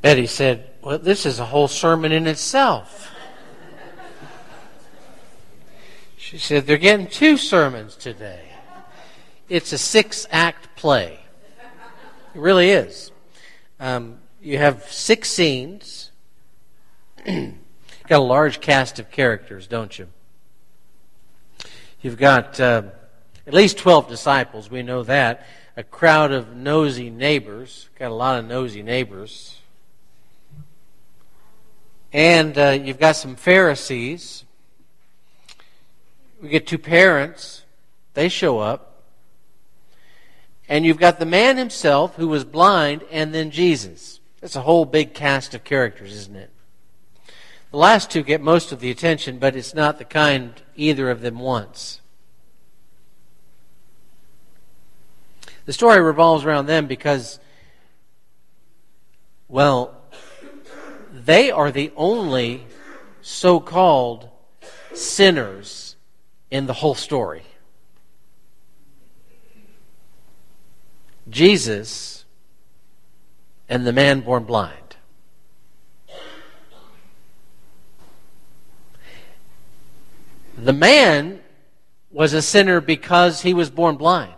Betty said, "Well, this is a whole sermon in itself." She said, "They're getting 2 sermons today." It's a 6-act play. It really is. You have 6 scenes. Got a large cast of characters, don't you? You've got at least 12 disciples, we know that. A crowd of nosy neighbors. Got a lot of nosy neighbors. And you've got some Pharisees. We get 2 parents. They show up. And you've got the man himself who was blind, and then Jesus. That's a whole big cast of characters, isn't it? The last 2 get most of the attention, but it's not the kind either of them wants. The story revolves around them because, well, they are the only so-called sinners in the whole story. Jesus and the man born blind. The man was a sinner because he was born blind.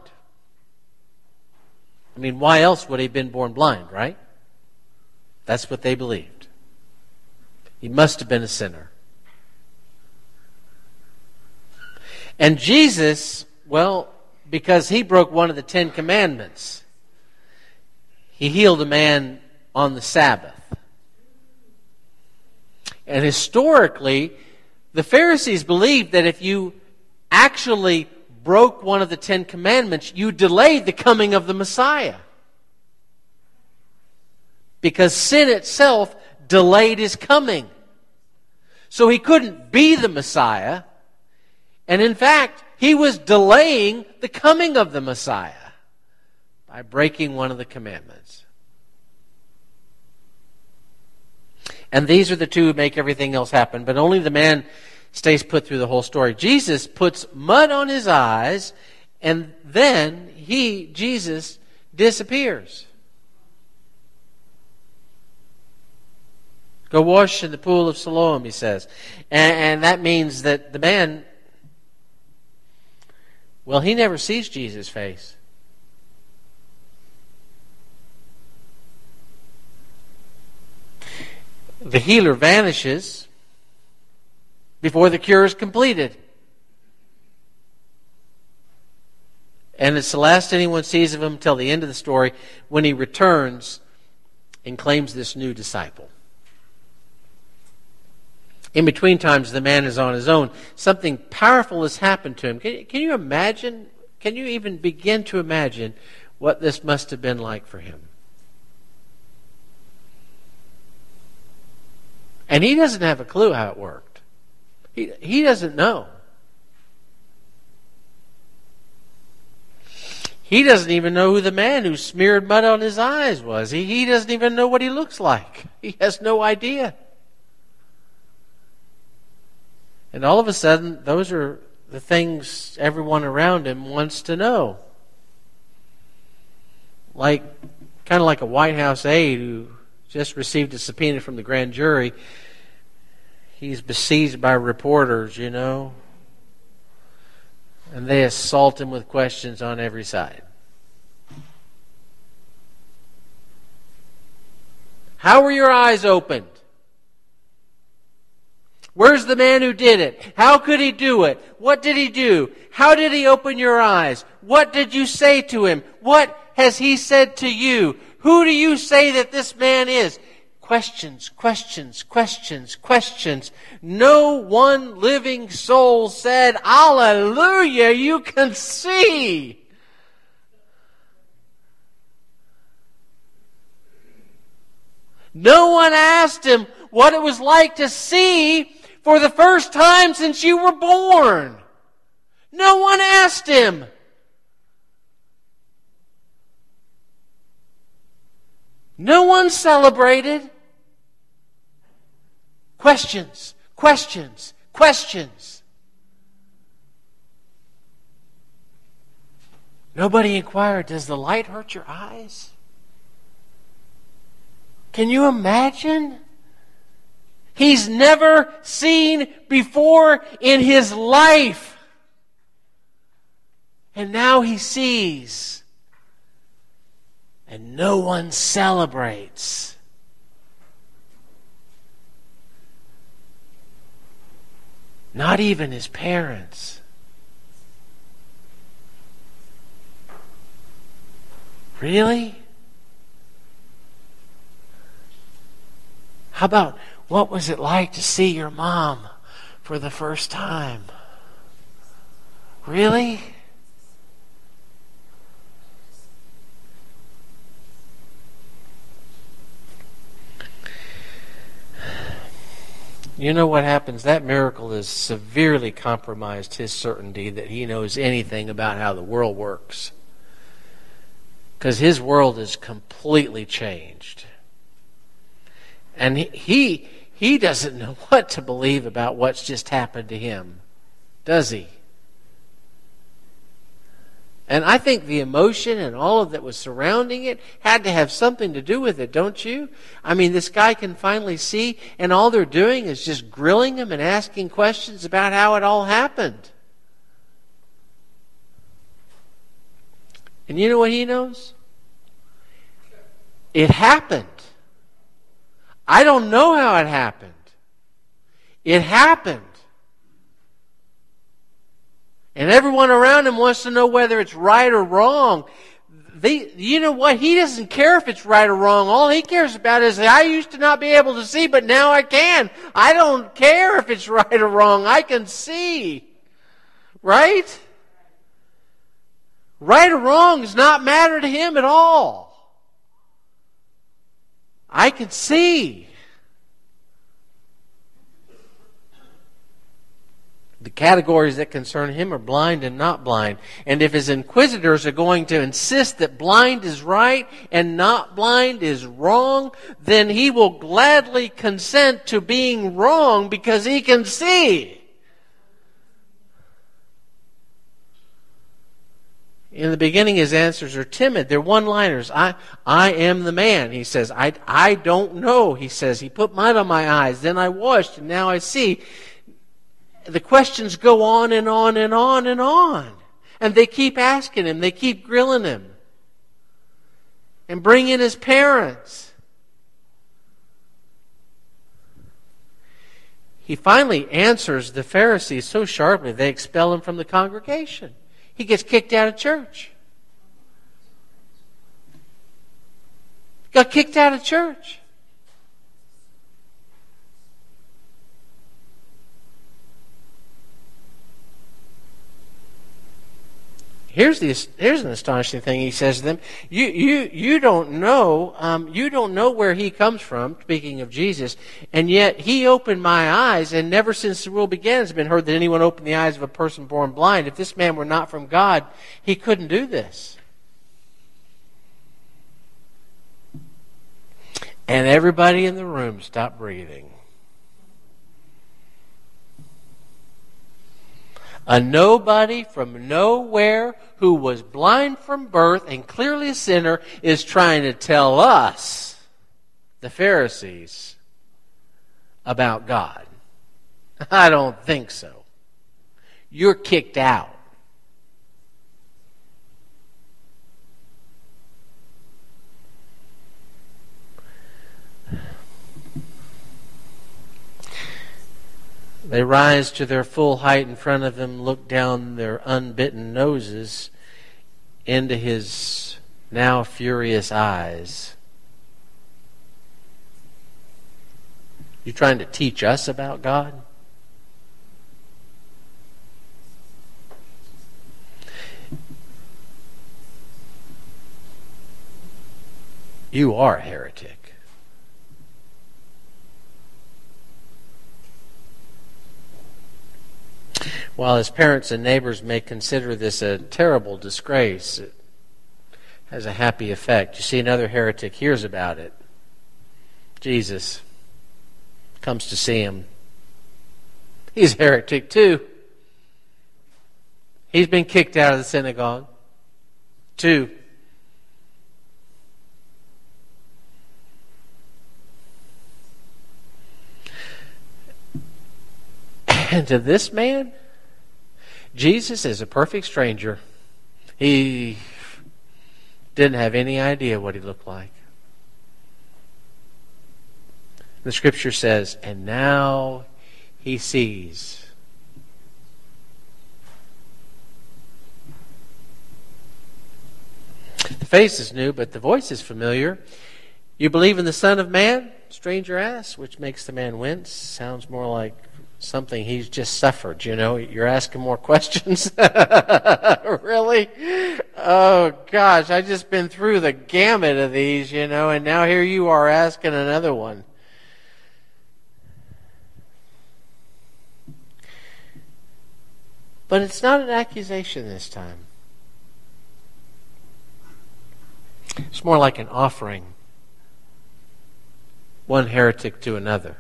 I mean, why else would he have been born blind, right? That's what they believed. He must have been a sinner. And Jesus, well, because he broke one of the 10 commandments, he healed a man on the Sabbath. And historically, the Pharisees believed that if you actually broke one of the 10 commandments, you delayed the coming of the Messiah. Because sin itself delayed his coming. So he couldn't be the Messiah. And in fact, he was delaying the coming of the Messiah by breaking one of the commandments. And these are the 2 who make everything else happen. But only the man stays put through the whole story. Jesus puts mud on his eyes, and then Jesus, disappears. Go wash in the pool of Siloam, he says. And that means that the man, well, he never sees Jesus' face. The healer vanishes before the cure is completed. And it's the last anyone sees of him till the end of the story, when he returns and claims this new disciple. In between times, the man is on his own. Something powerful has happened to him. Can you imagine? Can you even begin to imagine what this must have been like for him? And he doesn't have a clue how it worked. He doesn't know. He doesn't even know who the man who smeared mud on his eyes was. He doesn't even know what he looks like. He has no idea. And all of a sudden, those are the things everyone around him wants to know. Kind of like a White House aide who just received a subpoena from the grand jury. He's besieged by reporters, you know. And they assault him with questions on every side. How were your eyes opened? Where's the man who did it? How could he do it? What did he do? How did he open your eyes? What did you say to him? What has he said to you? Who do you say that this man is? Questions, questions, questions, questions. No one living soul said, "Hallelujah, you can see." No one asked him what it was like to see for the first time since you were born. No one asked him. No one celebrated. Questions, questions, questions. Nobody inquired, does the light hurt your eyes? Can you imagine? He's never seen before in his life. And now he sees. And no one celebrates. Not even his parents. Really? How about, what was it like to see your mom for the first time? Really? You know what happens? That miracle has severely compromised his certainty that he knows anything about how the world works. Because his world is completely changed. And he doesn't know what to believe about what's just happened to him, does he? And I think the emotion and all of that was surrounding it had to have something to do with it, don't you? I mean, this guy can finally see, and all they're doing is just grilling him and asking questions about how it all happened. And you know what he knows? It happened. I don't know how it happened. It happened. And everyone around him wants to know whether it's right or wrong. You know what? He doesn't care if it's right or wrong. All he cares about is, I used to not be able to see, but now I can. I don't care if it's right or wrong. I can see. Right? Right or wrong does not matter to him at all. I can see. The categories that concern him are blind and not blind. And if his inquisitors are going to insist that blind is right and not blind is wrong, then he will gladly consent to being wrong because he can see. In the beginning, his answers are timid. They're one-liners. I am the man, he says. I don't know, he says. He put mud on my eyes, then I washed, and now I see. The questions go on and on and on and on. And they keep asking him. They keep grilling him. And bring in his parents. He finally answers the Pharisees so sharply they expel him from the congregation. He gets kicked out of church. Got kicked out of church. Here's an astonishing thing he says to them. You don't know where he comes from, speaking of Jesus, and yet he opened my eyes, and never since the world began has it been heard that anyone opened the eyes of a person born blind. If this man were not from God, he couldn't do this. And everybody in the room stopped breathing. A nobody from nowhere who was blind from birth and clearly a sinner is trying to tell us, the Pharisees, about God. I don't think so. You're kicked out. They rise to their full height in front of him, look down their unbitten noses into his now furious eyes. You trying to teach us about God? You are a heretic. While his parents and neighbors may consider this a terrible disgrace, it has a happy effect. You see, another heretic hears about it. Jesus comes to see him. He's a heretic too. He's been kicked out of the synagogue too. And to this man, Jesus is a perfect stranger. He didn't have any idea what he looked like. The scripture says, and now he sees. The face is new, but the voice is familiar. You believe in the Son of Man? Stranger asks, which makes the man wince. Sounds more like something he's just suffered, you know. You're asking more questions. Really? Oh, gosh, I've just been through the gamut of these, you know, and now here you are asking another one. But it's not an accusation this time. It's more like an offering. One heretic to another.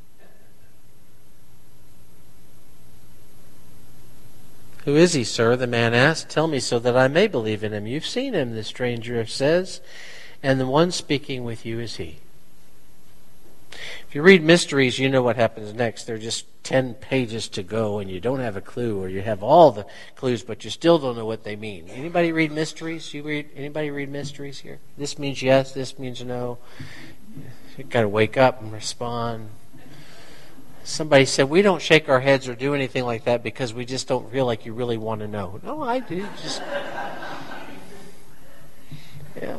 Who is he, sir? The man asked. Tell me so that I may believe in him. You've seen him, the stranger says, and the one speaking with you is he. If you read mysteries, you know what happens next. There are just 10 pages to go, and you don't have a clue, or you have all the clues, but you still don't know what they mean. Anybody read mysteries? Anybody read mysteries here? This means yes, this means no. You've got to wake up and respond. Somebody said, we don't shake our heads or do anything like that because we just don't feel like you really want to know. No, I do. Just, yeah.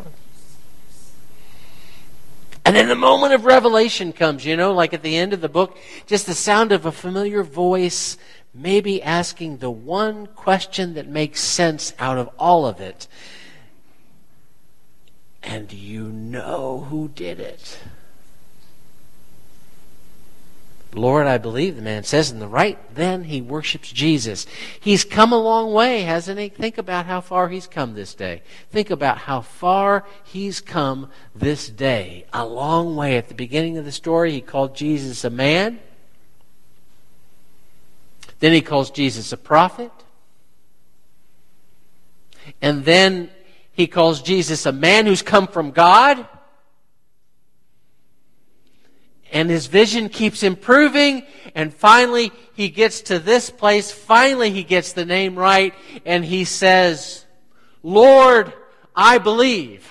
And then the moment of revelation comes, you know, like at the end of the book, just the sound of a familiar voice, maybe asking the one question that makes sense out of all of it. And you know who did it. Lord, I believe, the man says, and right then he worships Jesus. He's come a long way, hasn't he? Think about how far he's come this day. Think about how far he's come this day. A long way. At the beginning of the story, he called Jesus a man. Then he calls Jesus a prophet. And then he calls Jesus a man who's come from God. And his vision keeps improving, and finally he gets to this place. Finally he gets the name right, and he says, Lord, I believe.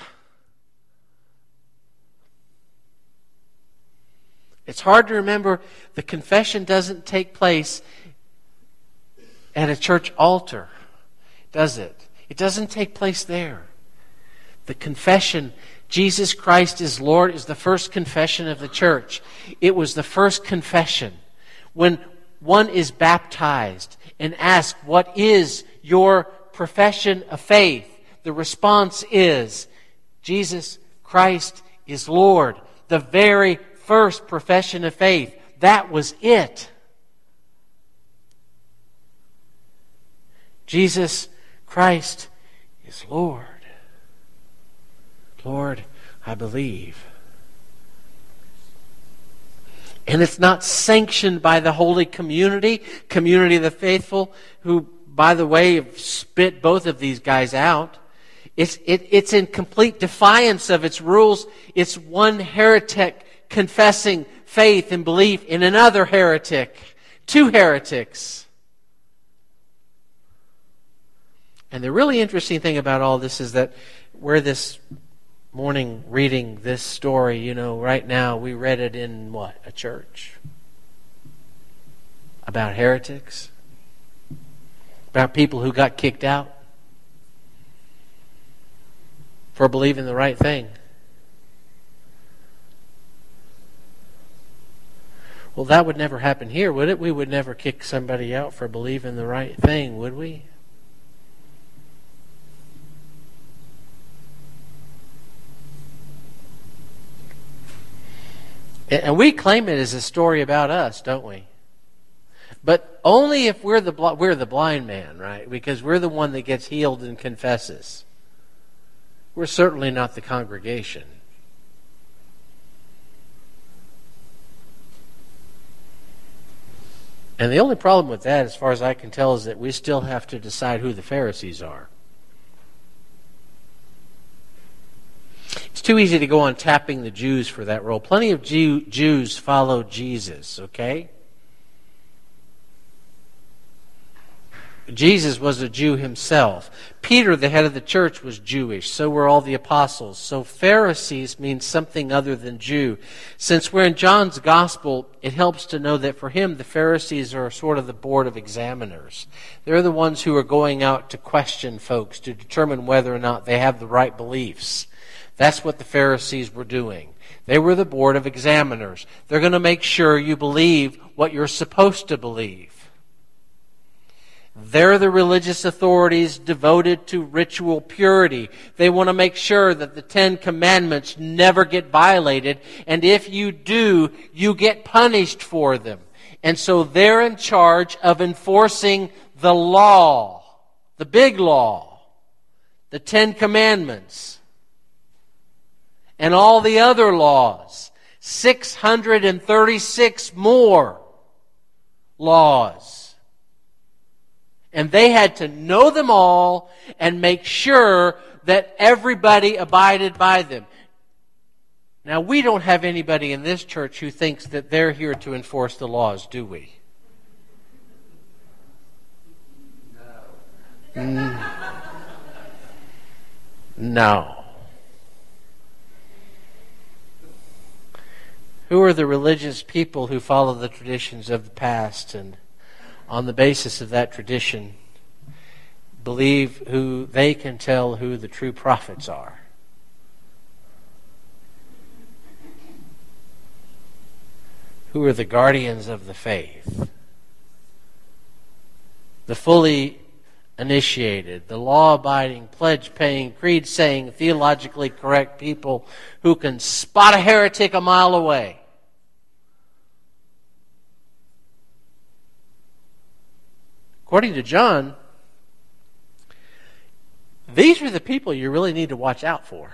It's hard to remember the confession doesn't take place at a church altar, does it? It doesn't take place there. The confession, Jesus Christ is Lord, is the first confession of the church. It was the first confession. When one is baptized and asked, what is your profession of faith? The response is, Jesus Christ is Lord. The very first profession of faith. That was it. Jesus Christ is Lord. Lord, I believe. And it's not sanctioned by the holy community of the faithful, who, by the way, have spit both of these guys out. It's in complete defiance of its rules. It's one heretic confessing faith and belief in another heretic. Two heretics. And the really interesting thing about all this is that where this morning reading this story, you know, right now we read it in what? A church? About heretics? About people who got kicked out for believing the right thing. Well, that would never happen here, would it? We would never kick somebody out for believing the right thing, would we? And we claim it as a story about us, don't we? But only if we're the blind man, right? Because we're the one that gets healed and confesses. We're certainly not the congregation. And the only problem with that, as far as I can tell, is that we still have to decide who the Pharisees are. It's too easy to go on tapping the Jews for that role. Plenty of Jews follow Jesus, okay? Jesus was a Jew himself. Peter, the head of the church, was Jewish. So were all the apostles. So Pharisees means something other than Jew. Since we're in John's gospel, it helps to know that for him, the Pharisees are sort of the board of examiners. They're the ones who are going out to question folks to determine whether or not they have the right beliefs. That's what the Pharisees were doing. They were the board of examiners. They're going to make sure you believe what you're supposed to believe. They're the religious authorities devoted to ritual purity. They want to make sure that the 10 Commandments never get violated, and if you do, you get punished for them. And so they're in charge of enforcing the law, the big law, the 10 Commandments, and all the other laws, 636 more laws. And they had to know them all and make sure that everybody abided by them. Now, we don't have anybody in this church who thinks that they're here to enforce the laws, do we? No. Who are the religious people who follow the traditions of the past and on the basis of that tradition believe who they can tell who the true prophets are? Who are the guardians of the faith? The fully initiated, the law-abiding, pledge-paying, creed-saying, theologically correct people who can spot a heretic a mile away. According to John, these are the people you really need to watch out for.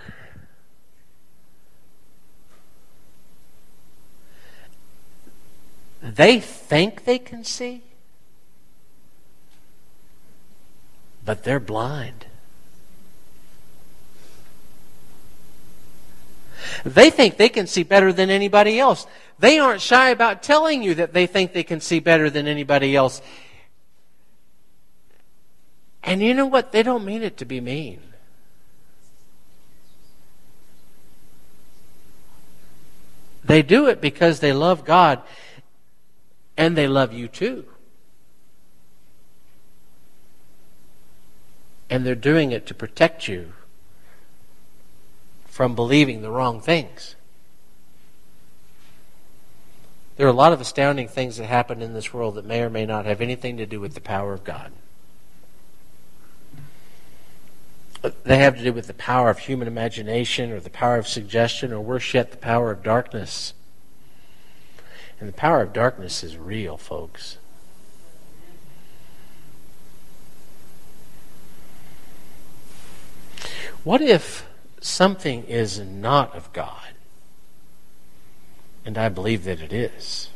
They think they can see, but they're blind. They think they can see better than anybody else. They aren't shy about telling you that they think they can see better than anybody else. And you know what? They don't mean it to be mean. They do it because they love God and they love you too. And they're doing it to protect you from believing the wrong things. There are a lot of astounding things that happen in this world that may or may not have anything to do with the power of God. They have to do with the power of human imagination or the power of suggestion or worse yet, the power of darkness. And the power of darkness is real, folks. What if something is not of God? And I believe that it is.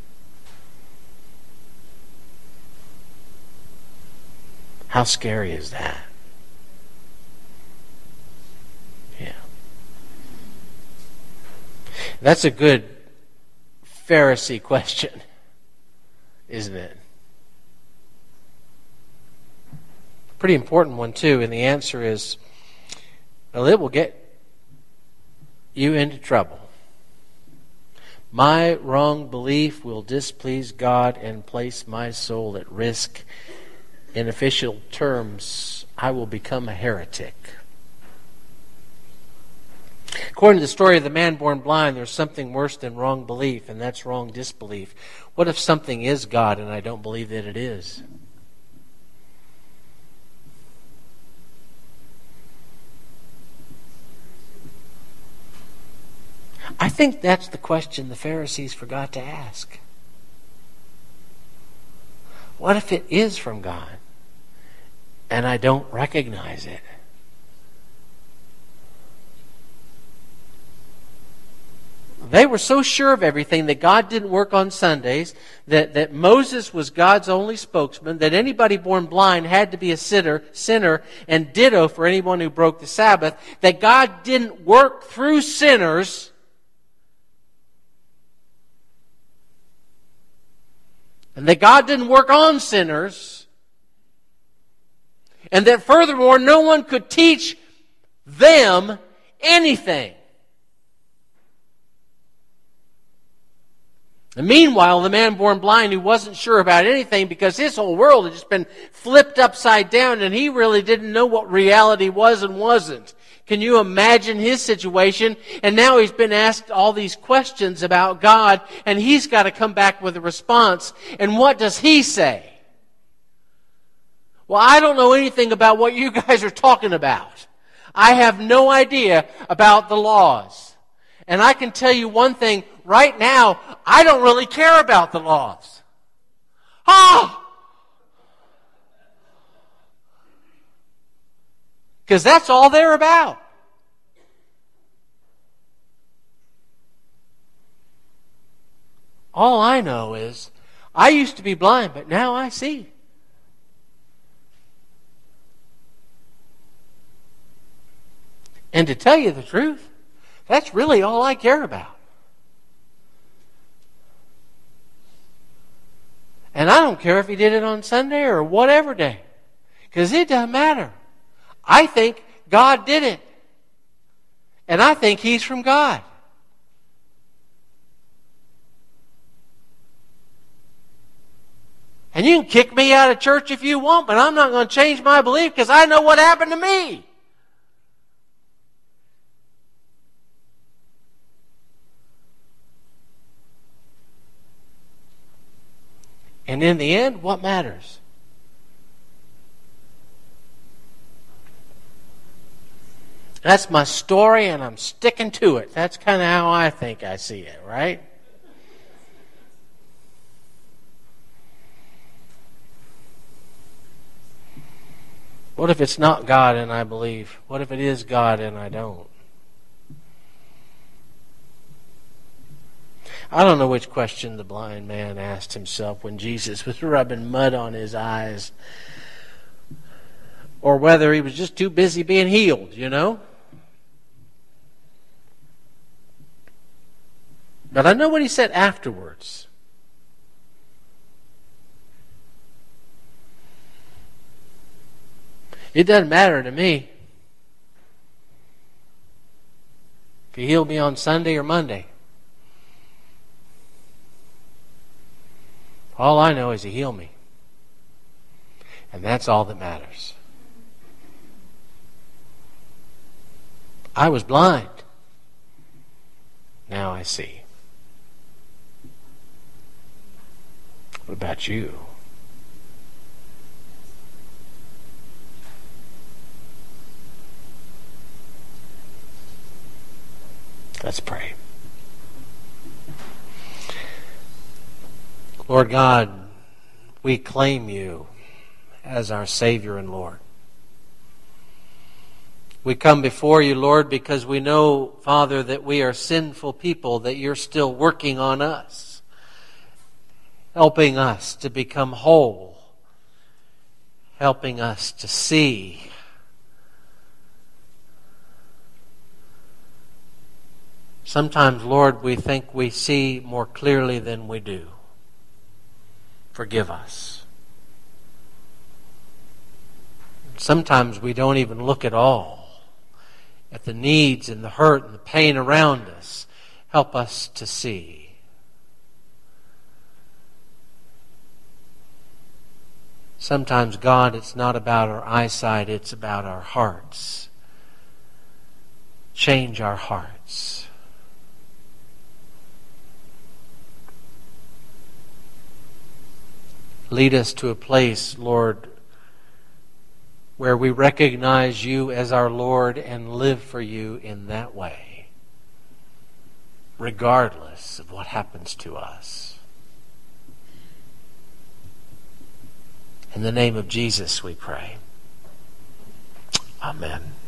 How scary is that? Yeah. That's a good Pharisee question, isn't it? Pretty important one too, and the answer is, well, it will get you into trouble. My wrong belief will displease God and place my soul at risk. In official terms, I will become a heretic. According to the story of the man born blind, there's something worse than wrong belief, and that's wrong disbelief. What if something is God and I don't believe that it is? I think that's the question the Pharisees forgot to ask. What if it is from God and I don't recognize it? They were so sure of everything that God didn't work on Sundays, that Moses was God's only spokesman, that anybody born blind had to be a sinner, and ditto for anyone who broke the Sabbath, that God didn't work through sinners, and that God didn't work on sinners, And that furthermore, no one could teach them anything. And meanwhile, the man born blind who wasn't sure about anything because his whole world had just been flipped upside down and he really didn't know what reality was and wasn't. Can you imagine his situation? And now he's been asked all these questions about God and he's got to come back with a response. And what does he say? Well, I don't know anything about what you guys are talking about. I have no idea about the laws. And I can tell you one thing, right now, I don't really care about the laws. Because that's all they're about. All I know is, I used to be blind, but now I see. And to tell you the truth, that's really all I care about. And I don't care if he did it on Sunday or whatever day. Because it doesn't matter. I think God did it. And I think he's from God. And you can kick me out of church if you want, but I'm not going to change my belief because I know what happened to me. And in the end, what matters? That's my story and I'm sticking to it. That's kind of how I think I see it, right? What if it's not God and I believe? What if it is God and I don't? I don't know which question the blind man asked himself when Jesus was rubbing mud on his eyes. Or whether he was just too busy being healed, you know? But I know what he said afterwards. It doesn't matter to me if he healed me on Sunday or Monday. All I know is he healed me. And that's all that matters. I was blind. Now I see. What about you? Let's pray. Lord God, we claim you as our Savior and Lord. We come before you, Lord, because we know, Father, that we are sinful people, that you're still working on us, helping us to become whole, helping us to see. Sometimes, Lord, we think we see more clearly than we do. Forgive us. Sometimes we don't even look at all at the needs and the hurt and the pain around us. Help us to see. Sometimes, God, it's not about our eyesight, it's about our hearts. Change our hearts. Lead us to a place, Lord, where we recognize you as our Lord and live for you in that way, regardless of what happens to us. In the name of Jesus we pray. Amen.